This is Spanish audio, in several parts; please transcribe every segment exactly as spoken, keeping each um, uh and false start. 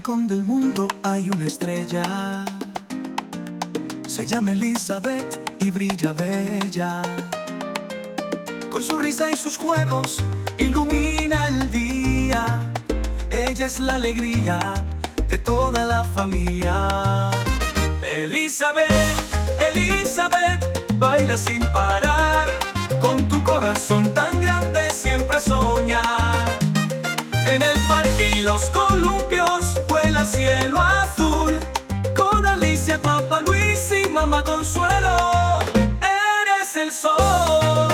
rincón del mundo hay una estrella. Se llama Elizabeth y brilla bella. Con su risa y sus juegos ilumina el día. Ella es la alegría de toda la familia. Elizabeth, Elizabeth, baila sin parar. Con tu corazón tan grande siempre soñar. En el parque y los columpios vuela cielo azul. Con Alicia, Papá Luis y Mamá Consuelo, eres el sol.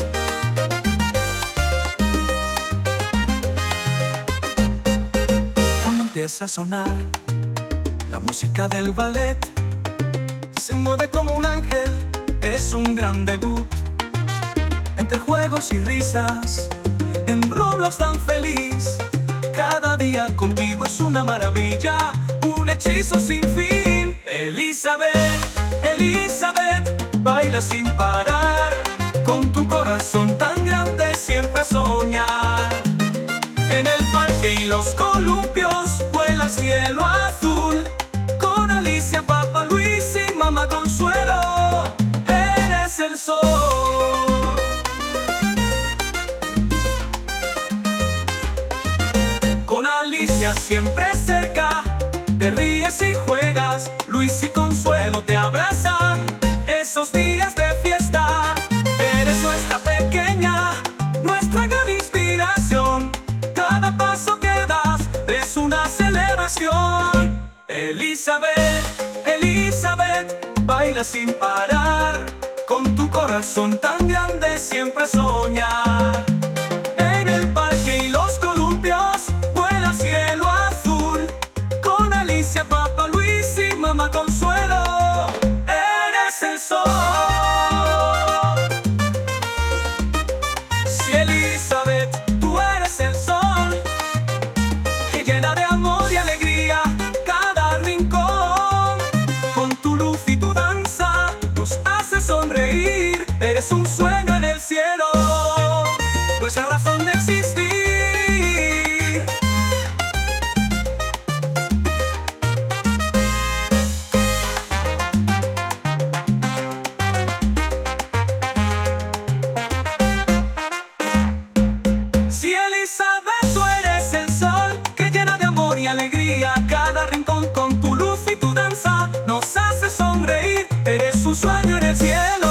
Cuando empieza a sonar la música del ballet, se mueve como un ángel, es un gran debut. Entre juegos y risas, en Roblox tan feliz. Cada día contigo es una maravilla, un hechizo sin fin. Elizabeth, Elizabeth, baila sin parar. Con tu corazón tan grande siempre soñar. En el parque y los columpios vuela cielo azul. Con Alicia, Papá Luis y Mamá Consuelo, eres el sol. Con Alicia siempre cerca, te ríes y juegas. Luis y Consuelo te abrazan esos días de fiesta. Eres nuestra pequeña, nuestra gran inspiración. Cada paso que das es una celebración. Elizabeth, Elizabeth, baila sin parar. Con tu corazón tan grande siempre soñar. En el parque y los columpios vuela cielo azul. Con Alicia, Papá Luis y Mamá Consuelo, eres el sol. Si Elizabeth, tú eres el sol, que llena de amor y alegría cada rincón. Con tu luz y tu danza nos hace sonreír. Eres un sueño en el cielo, nuestra razón de existir. Si Elizabeth, tú eres el sol, que llena de amor y alegría cada rincón. Con tu luz y tu danza nos hace sonreír. Eres un sueño en el cielo.